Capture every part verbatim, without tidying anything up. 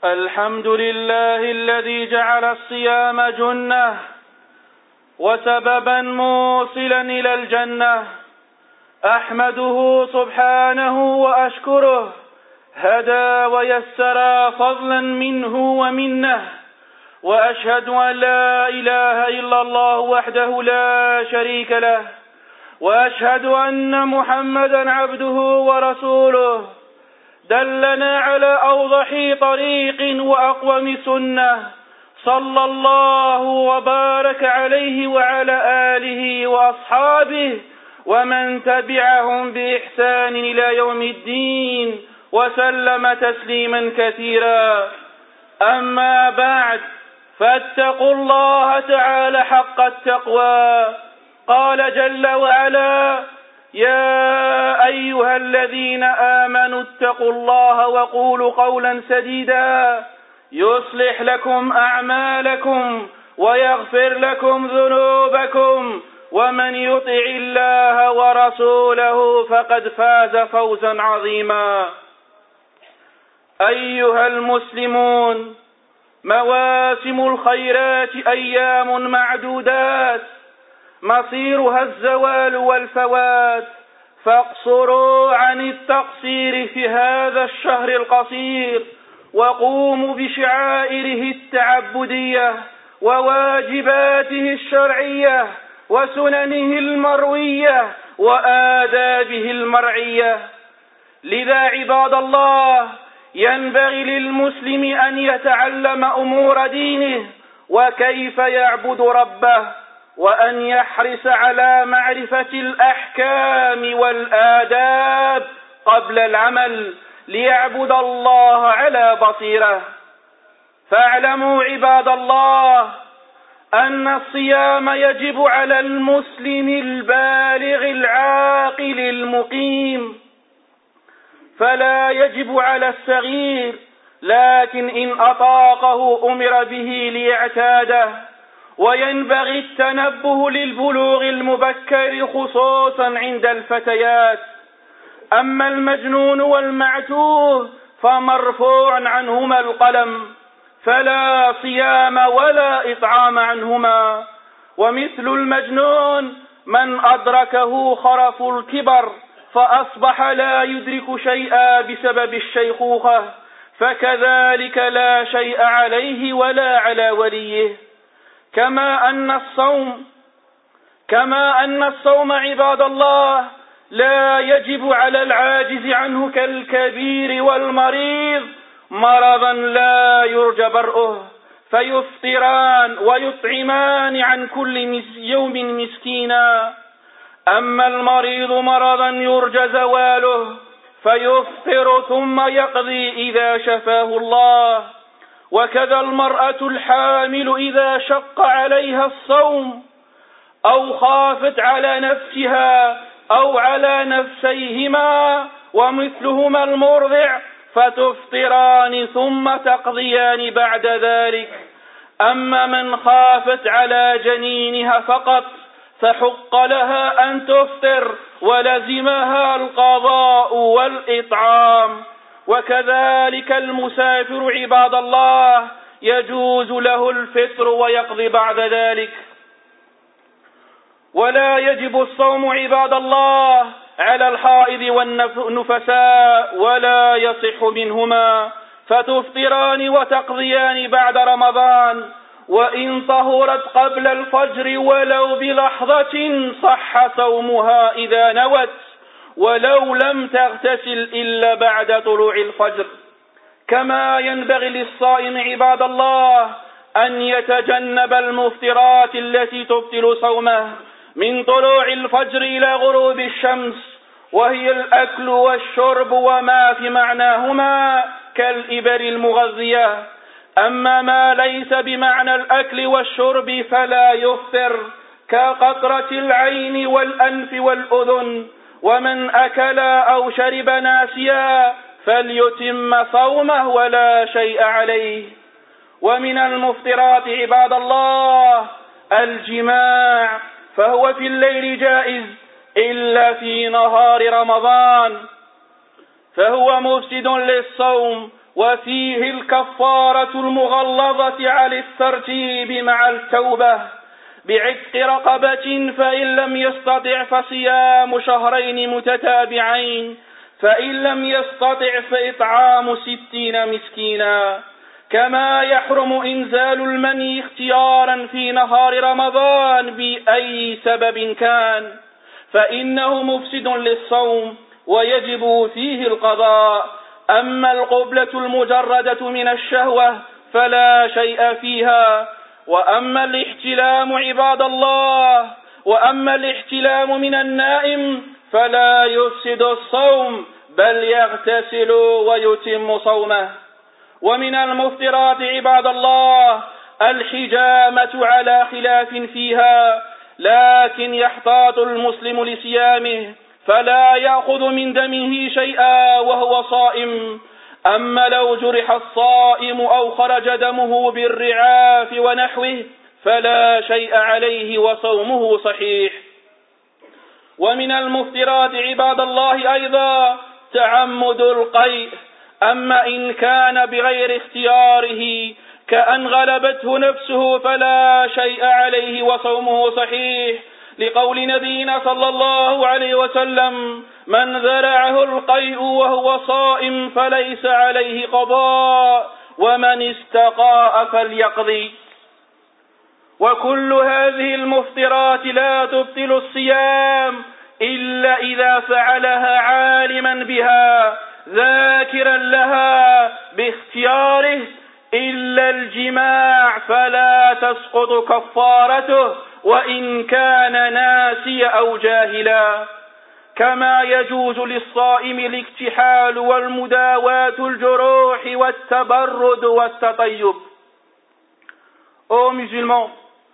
الحمد لله الذي جعل الصيام جنة وسببا موصلا إلى الجنة. أحمده سبحانه وأشكره، هدى ويسر فضلا منه ومنه. وأشهد أن لا إله إلا الله وحده لا شريك له، وأشهد أن محمدا عبده ورسوله، دلنا على أوضح طريق وأقوم سنة، صلى الله وبارك عليه وعلى آله وأصحابه ومن تبعهم بإحسان إلى يوم الدين، وسلم تسليما كثيرا. أما بعد، فاتقوا الله تعالى حق التقوى. قال جل وعلا: يا أيها الذين آمنوا اتقوا الله وقولوا قولا سديدا يصلح لكم أعمالكم ويغفر لكم ذنوبكم، ومن يطع الله ورسوله فقد فاز فوزا عظيما. أيها المسلمون، مواسم الخيرات أيام معدودات، مصيرها الزوال والفوات، فاقصروا عن التقصير في هذا الشهر القصير، وقوموا بشعائره التعبدية وواجباته الشرعية وسننه المروية وآدابه المرعية. لذا عباد الله، ينبغي للمسلم أن يتعلم أمور دينه وكيف يعبد ربه، وأن يحرص على معرفة الأحكام والآداب قبل العمل، ليعبد الله على بصيرة. فاعلموا عباد الله أن الصيام يجب على المسلم البالغ العاقل المقيم، فلا يجب على الصغير، لكن إن أطاقه أمر به ليعتاده. وينبغي التنبه للبلوغ المبكر خصوصا عند الفتيات. أما المجنون والمعتوه فمرفوع عنهما القلم، فلا صيام ولا إطعام عنهما. ومثل المجنون من أدركه خرف الكبر فأصبح لا يدرك شيئا بسبب الشيخوخة، فكذلك لا شيء عليه ولا على وليه. كما أن الصوم كما أن الصوم عباد الله لا يجب على العاجز عنه كالكبير والمريض مرضا لا يرجى برؤه، فيفطران ويطعمان عن كل يوم مسكينا. أما المريض مرضا يرجى زواله فيفطر ثم يقضي إذا شفاه الله. وكذا المرأة الحامل إذا شق عليها الصوم أو خافت على نفسها أو على نفسيهما ومثلهما المرضع فتفطران ثم تقضيان بعد ذلك. أما من خافت على جنينها فقط فحق لها أن تفطر ولزمها القضاء والإطعام. وكذلك المسافر عباد الله يجوز له الفطر ويقضي بعد ذلك. ولا يجب الصوم عباد الله على الحائض والنفساء ولا يصح منهما، فتفطران وتقضيان بعد رمضان. وإن طهرت قبل الفجر ولو بلحظة صح صومها إذا نوت، ولو لم تغتسل إلا بعد طلوع الفجر. كما ينبغي للصائم عباد الله أن يتجنب المفطرات التي تبطل صومه من طلوع الفجر إلى غروب الشمس، وهي الأكل والشرب وما في معناهما كالإبر المغذية. أما ما ليس بمعنى الأكل والشرب فلا يفطر، كقطرة العين والأنف والأذن. ومن أكل أو شرب ناسيا فليتم صومه ولا شيء عليه. ومن المفطرات عباد الله الجماع، فهو في الليل جائز إلا في نهار رمضان، فهو مفسد للصوم وفيه الكفارة المغلظة على الترتيب مع التوبة بعتق رقبة، فإن لم يستطع فصيام شهرين متتابعين، فإن لم يستطع فإطعام ستين مسكينا. كما يحرم إنزال المني اختيارا في نهار رمضان بأي سبب كان، فإنه مفسد للصوم ويجب فيه القضاء. أما القبلة المجردة من الشهوة فلا شيء فيها. وأما الاحتلام عباد الله وأما الاحتلام من النائم فلا يفسد الصوم بل يغتسل ويتم صومه. ومن المفطرات عباد الله الحجامة على خلاف فيها، لكن يحتاط المسلم لصيامه فلا يأخذ من دمه شيئا وهو صائم. أما لو جرح الصائم أو خرج دمه بالرعاف ونحوه فلا شيء عليه وصومه صحيح. ومن المفطرات عباد الله أيضا تعمد القيء، أما إن كان بغير اختياره كأن غلبته نفسه فلا شيء عليه وصومه صحيح، لقول نبينا صلى الله عليه وسلم: من ذرعه القيء وهو صائم فليس عليه قضاء، ومن استقاء فليقضي. وكل هذه المفطرات لا تبطل الصيام إلا إذا فعلها عالما بها ذاكرا لها باختياره، إلا الجماع فلا تسقط كفارته وإن كان ناسيا أو جاهلا. كما يجوز للصائم الاكتحال والمداواة الجروح والتبرد والتطيب. Ô musulmans,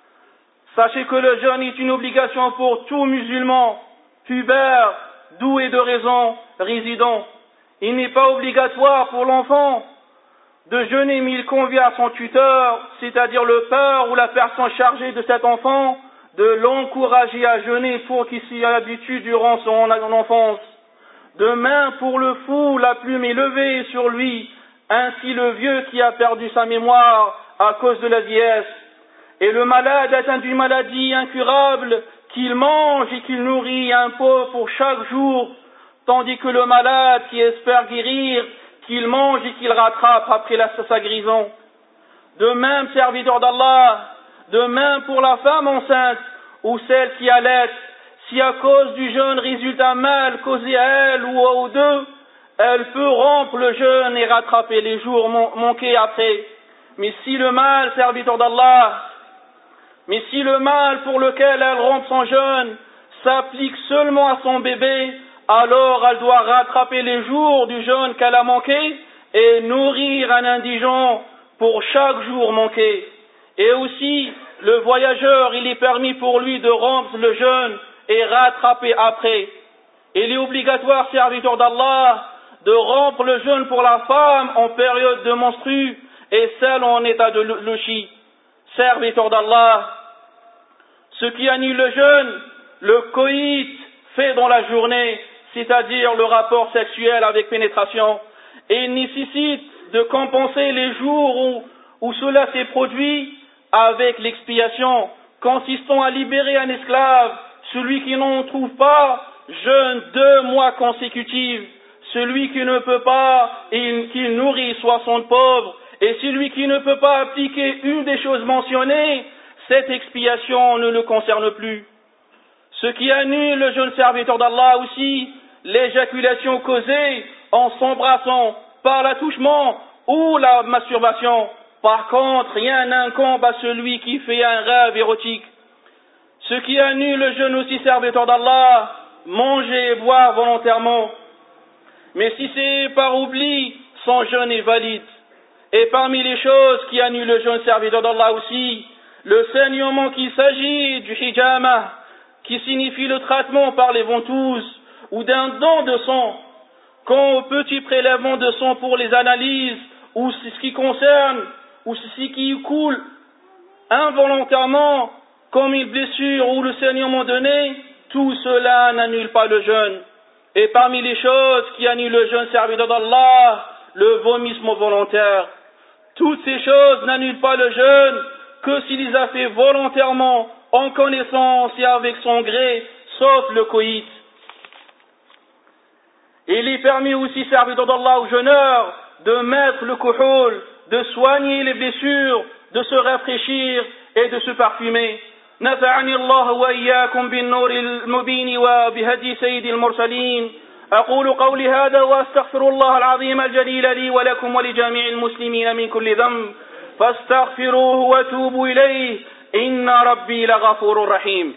sachez que le jeûne est une obligation pour tout musulman, pubère, doux et de raison, résident. Il n'est pas obligatoire pour l'enfant de jeûner, mais il convient à son tuteur, c'est-à-dire le père ou la personne chargée de cet enfant, de l'encourager à jeûner pour qu'il s'y habitue durant son enfance. De même pour le fou, la plume est levée sur lui, ainsi le vieux qui a perdu sa mémoire à cause de la vieillesse, et le malade atteint d'une maladie incurable, qu'il mange et qu'il nourrit un pauvre pour chaque jour, tandis que le malade qui espère guérir, qu'il mange et qu'il rattrape après la, sa guérison. De même, serviteur d'Allah, de même pour la femme enceinte ou celle qui allaite, si à cause du jeûne résulte un mal causé à elle ou aux deux, elle peut rompre le jeûne et rattraper les jours manqués après. Mais si le mal, serviteur d'Allah, mais si le mal pour lequel elle rompt son jeûne s'applique seulement à son bébé, alors elle doit rattraper les jours du jeûne qu'elle a manqué et nourrir un indigent pour chaque jour manqué. Et aussi, le voyageur, il est permis pour lui de rompre le jeûne et rattraper après. Il est obligatoire, serviteur d'Allah, de rompre le jeûne pour la femme en période de menstrue et celle en état de louchie. Serviteur d'Allah, ce qui annule le jeûne, le coït fait dans la journée, c'est-à-dire le rapport sexuel avec pénétration, et nécessite de compenser les jours où, où cela s'est produit avec l'expiation, consistant à libérer un esclave. Celui qui n'en trouve pas jeûne deux mois consécutifs, celui qui ne peut pas, qu'il nourrit soixante pauvres, et celui qui ne peut pas appliquer une des choses mentionnées, cette expiation ne le concerne plus. Ce qui annule le jeune serviteur d'Allah aussi, l'éjaculation causée en s'embrassant par l'attouchement ou la masturbation. Par contre, rien n'incombe à celui qui fait un rêve érotique. Ce qui annule le jeûne aussi, serviteur d'Allah, manger et boire volontairement. Mais si c'est par oubli, son jeûne est valide. Et parmi les choses qui annulent le jeûne, serviteur d'Allah aussi, le saignement qu'il s'agit du hijama, qui signifie le traitement par les ventouses, ou d'un don de sang, quand au petit prélèvement de sang pour les analyses, ou ce qui concerne, ou ce qui coule involontairement, comme une blessure ou le saignement donné, tout cela n'annule pas le jeûne. Et parmi les choses qui annulent le jeûne, serviteur d'Allah, le vomissement volontaire. Toutes ces choses n'annulent pas le jeûne que s'il les a fait volontairement, en connaissance et avec son gré, sauf le coït. Il est permis aussi, serviteur d'Allah aux jeûneurs, de mettre le kuhul, de soigner les blessures, de se rafraîchir et de se parfumer. نفعني الله وإياكم بالنور المبين وبهدي سيد المرسلين. أقول قولي هذا وأستغفر الله العظيم الجليل لي ولكم ولجميع المسلمين من كل ذنب فاستغفروه وتوبوا إليه إن ربي لغفور رحيم.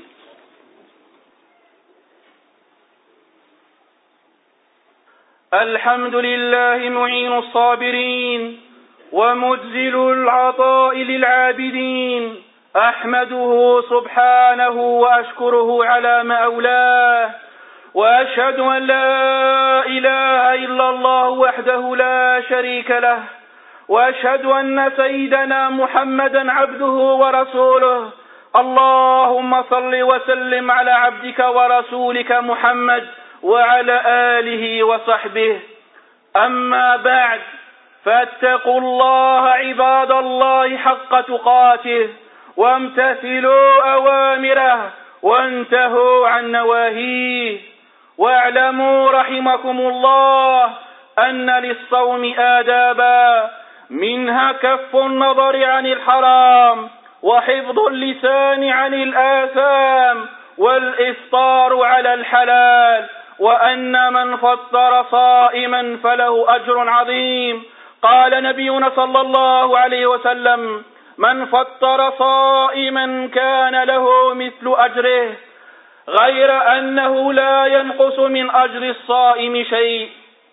الحمد لله معين الصابرين ومجزل العطاء للعابدين. أحمده سبحانه وأشكره على ما أولاه وأشهد أن لا إله إلا الله وحده لا شريك له وأشهد أن سيدنا محمدا عبده ورسوله. اللهم صل وسلم على عبدك ورسولك محمد وعلى آله وصحبه. أما بعد، فاتقوا الله عباد الله حق تقاته وامتثلوا أوامره وانتهوا عن نواهيه. واعلموا رحمكم الله أن للصوم آدابا، منها كف النظر عن الحرام وحفظ اللسان عن الآثام والإفطار على الحلال، وأن من فطر صائما فله أجر عظيم. قال نبينا صلى الله عليه وسلم: من فطر صائما كان له مثل أجره، غير أنه لا ينقص من أجر الصائم شيء.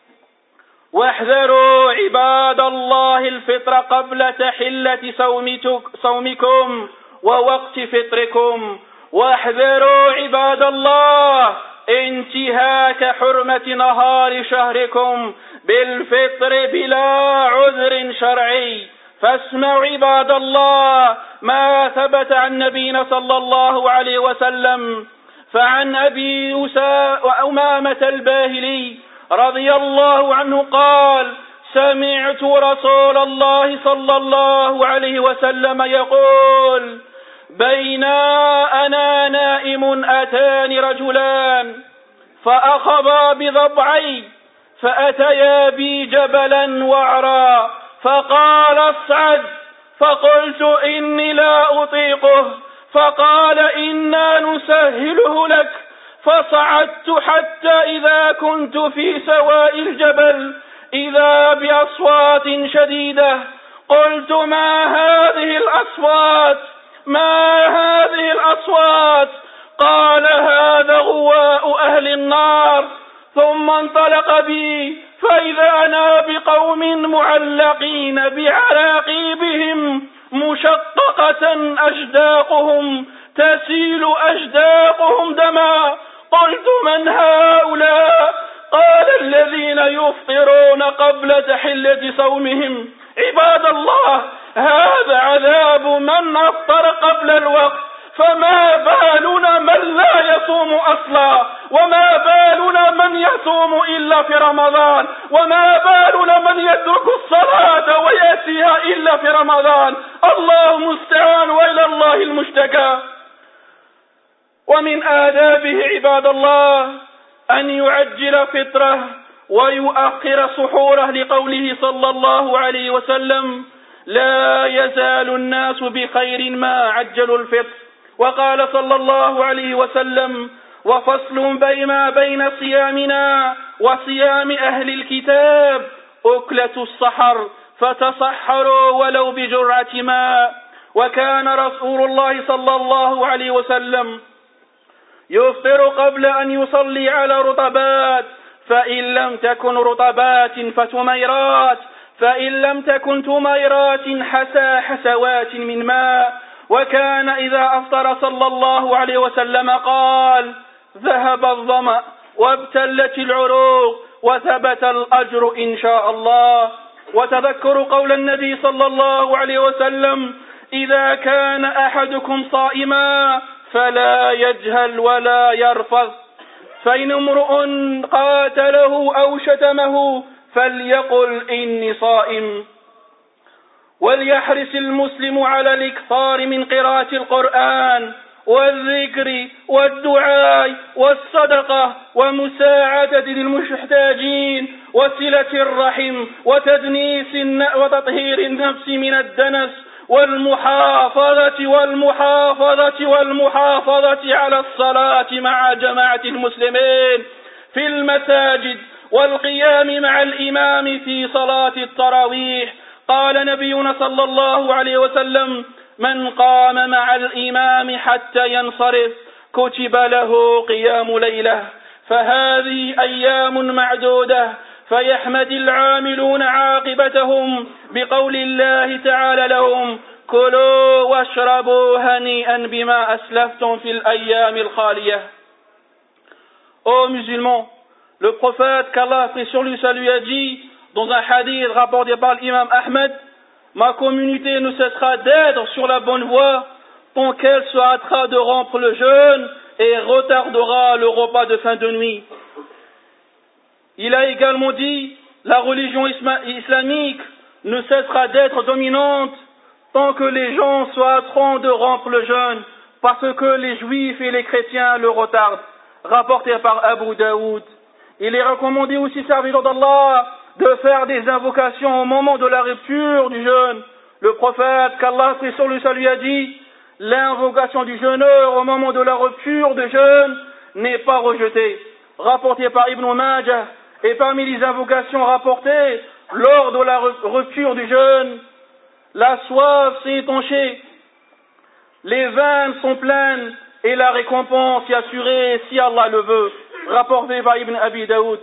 واحذروا عباد الله الفطر قبل تحلة صومكم ووقت فطركم، واحذروا عباد الله انتهاك حرمة نهار شهركم بالفطر بلا عذر شرعي. فاسمعوا عباد الله ما ثبت عن نبينا صلى الله عليه وسلم. فعن أبي أمامة الباهلي رضي الله عنه قال: سمعت رسول الله صلى الله عليه وسلم يقول: بينا أنا نائم أتاني رجلان فأخذا بضبعي فأتيا بي جبلا وعرا فقال: اصعد. فقلت: إني لا أطيقه. فقال: إنا نسهله لك. فصعدت حتى إذا كنت في سواء الجبل إذا بأصوات شديدة. قلت: ما هذه الأصوات؟ ما هذه الأصوات؟ قال: هذا غواء أهل النار. ثم انطلق بي فإذا أنا بقوم معلقين بعراقيبهم مشققة أجداقهم تسيل أجداقهم دما. قلت: من هؤلاء؟ قال: الذين يفطرون قبل تحلة صومهم. عباد الله، هذا عذاب من أفطر قبل الوقت، فما بالنا من لا يصوم أصلا، وما بالنا من يصوم إلا في رمضان، وما بالنا من يترك الصلاة ويأتيها إلا في رمضان. الله المستعان وإلى الله المشتكى. ومن آدابه عباد الله أن يعجل فطره ويؤخر سحوره، لقوله صلى الله عليه وسلم: لا يزال الناس بخير ما عجلوا الفطر. وقال صلى الله عليه وسلم: وفصل بين بين صيامنا وصيام أهل الكتاب أكلة السحر، فتصحروا ولو بجرعة ماء. وكان رسول الله صلى الله عليه وسلم يفطر قبل أن يصلي على رطبات، فإن لم تكن رطبات فتميرات، فإن لم تكن تميرات حسى حسوات من ماء. وكان إذا أفطر صلى الله عليه وسلم قال: ذهب الظمأ وابتلت العروق وثبت الأجر إن شاء الله. وتذكروا قول النبي صلى الله عليه وسلم: إذا كان أحدكم صائما فلا يجهل ولا يرفض، فإن امرؤ قاتله أو شتمه فليقل إني صائم. وليحرص المسلم على الإكثار من قراءة القرآن والذكر والدعاء والصدقة ومساعدة المحتاجين وصلة الرحم وتدنيس وتطهير النفس من الدنس والمحافظة والمحافظة والمحافظة على الصلاة مع جماعة المسلمين في المساجد والقيام مع الإمام في صلاة التراويح. قال نبينا صلى الله عليه وسلم: من قام مع الإمام حتى ينصرف كتب له قيام ليلة. فهذه أيام معدودة، فيحمد العاملون عاقبتهم بقول الله تعالى لهم: كلوا واشربوا هنيئا بما أسلفتم في الأيام الخالية. Ô musulmans, le prophète qu'Allah paix sur lui salut a dit dans un hadith rapporté par l'imam Ahmed: ma communauté ne cessera d'être sur la bonne voie tant qu'elle se hâtera de rompre le jeûne et retardera le repas de fin de nuit. Il a également dit: la religion islamique ne cessera d'être dominante tant que les gens se hâteront de rompre le jeûne, parce que les juifs et les chrétiens le retardent. Rapporté par Abu Daoud. Il est recommandé aussi, serviteur d'Allah, de faire des invocations au moment de la rupture du jeûne. Le prophète qu'Allah paix sur lui salut a dit: l'invocation du jeûneur au moment de la rupture du jeûne n'est pas rejetée. Rapporté par Ibn Majah. Et parmi les invocations rapportées lors de la rupture du jeûne, la soif s'est étanchée, les veines sont pleines et la récompense est assurée si Allah le veut. Rapporté par Ibn Abi Daoud.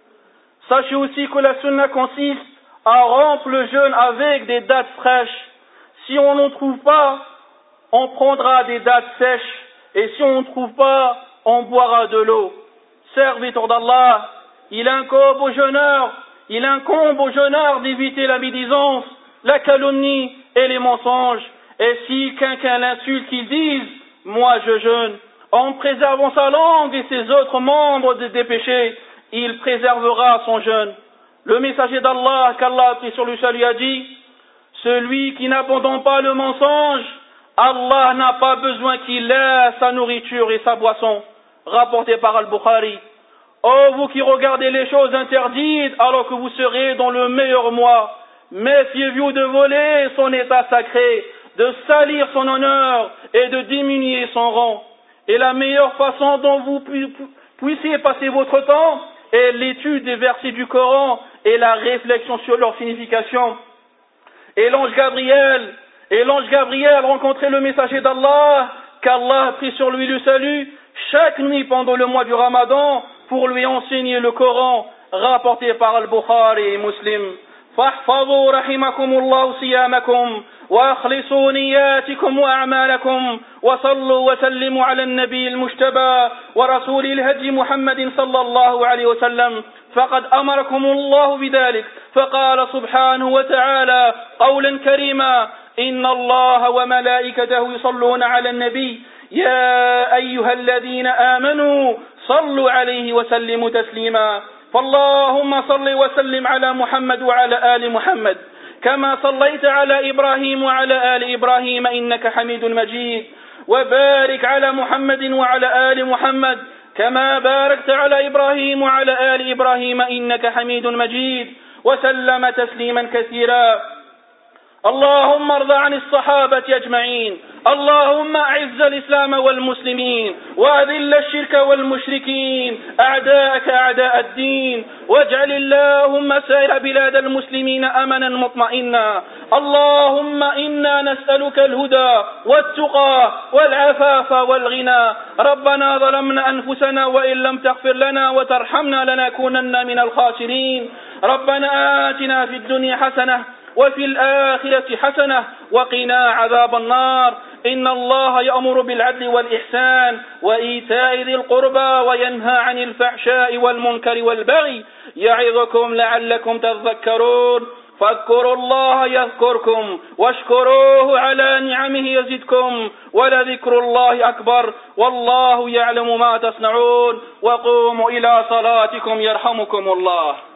Sachez aussi que la sunna consiste à rompre le jeûne avec des dattes fraîches. Si on n'en trouve pas, on prendra des dattes sèches, et si on ne trouve pas, on boira de l'eau. Serviteur d'Allah, il incombe au jeûneur, il incombe au jeûneur d'éviter la médisance, la calomnie et les mensonges. Et si quelqu'un l'insulte, qu'il dise: moi je jeûne. En préservant sa langue et ses autres membres des péchés, il préservera son jeûne. Le messager d'Allah, qu'Allah pris sur lui salut, a dit: celui qui n'abandonne pas le mensonge, Allah n'a pas besoin qu'il laisse sa nourriture et sa boisson. Rapporté par Al-Bukhari. Oh, vous qui regardez les choses interdites alors que vous serez dans le meilleur mois, méfiez-vous de voler son état sacré, de salir son honneur et de diminuer son rang. Et la meilleure façon dont vous puissiez passer votre temps est l'étude des versets du Coran et la réflexion sur leur signification. Et l'ange Gabriel, et l'ange Gabriel rencontrait le messager d'Allah, qu'Allah prit sur lui le salut, chaque nuit pendant le mois du Ramadan, pour lui enseigner le Coran, rapporté par Al-Bukhari et Muslim. فاحفظوا رحمكم الله صيامكم واخلصوا نياتكم واعمالكم وصلوا وسلموا على النبي المجتبى ورسول الهدي محمد صلى الله عليه وسلم فقد امركم الله بذلك فقال سبحانه وتعالى قولا كريما: ان الله وملائكته يصلون على النبي يا ايها الذين امنوا صلوا عليه وسلموا تسليما. فاللهم صل وسلم على محمد وعلى آل محمد كما صليت على إبراهيم وعلى آل إبراهيم إنك حميد مجيد، وبارك على محمد وعلى آل محمد كما باركت على إبراهيم وعلى آل إبراهيم إنك حميد مجيد، وسلم تسليما كثيرا. اللهم ارض عن الصحابة أجمعين، اللهم أعز الإسلام والمسلمين وأذل الشرك والمشركين أعداءك أعداء الدين، واجعل اللهم سائر بلاد المسلمين أمنا مطمئنا. اللهم إنا نسألك الهدى والتقى والعفاف والغنى. ربنا ظلمنا أنفسنا وإن لم تغفر لنا وترحمنا لنكونن من الخاسرين. ربنا آتنا في الدنيا حسنة وفي الآخرة حسنة وقنا عذاب النار. إن الله يأمر بالعدل والإحسان وإيتاء ذي القربى وينهى عن الفحشاء والمنكر والبغي يعظكم لعلكم تذكرون. فاذكروا الله يذكركم واشكروه على نعمه يزدكم ولذكر الله أكبر والله يعلم ما تصنعون. وقوموا إلى صلاتكم يرحمكم الله.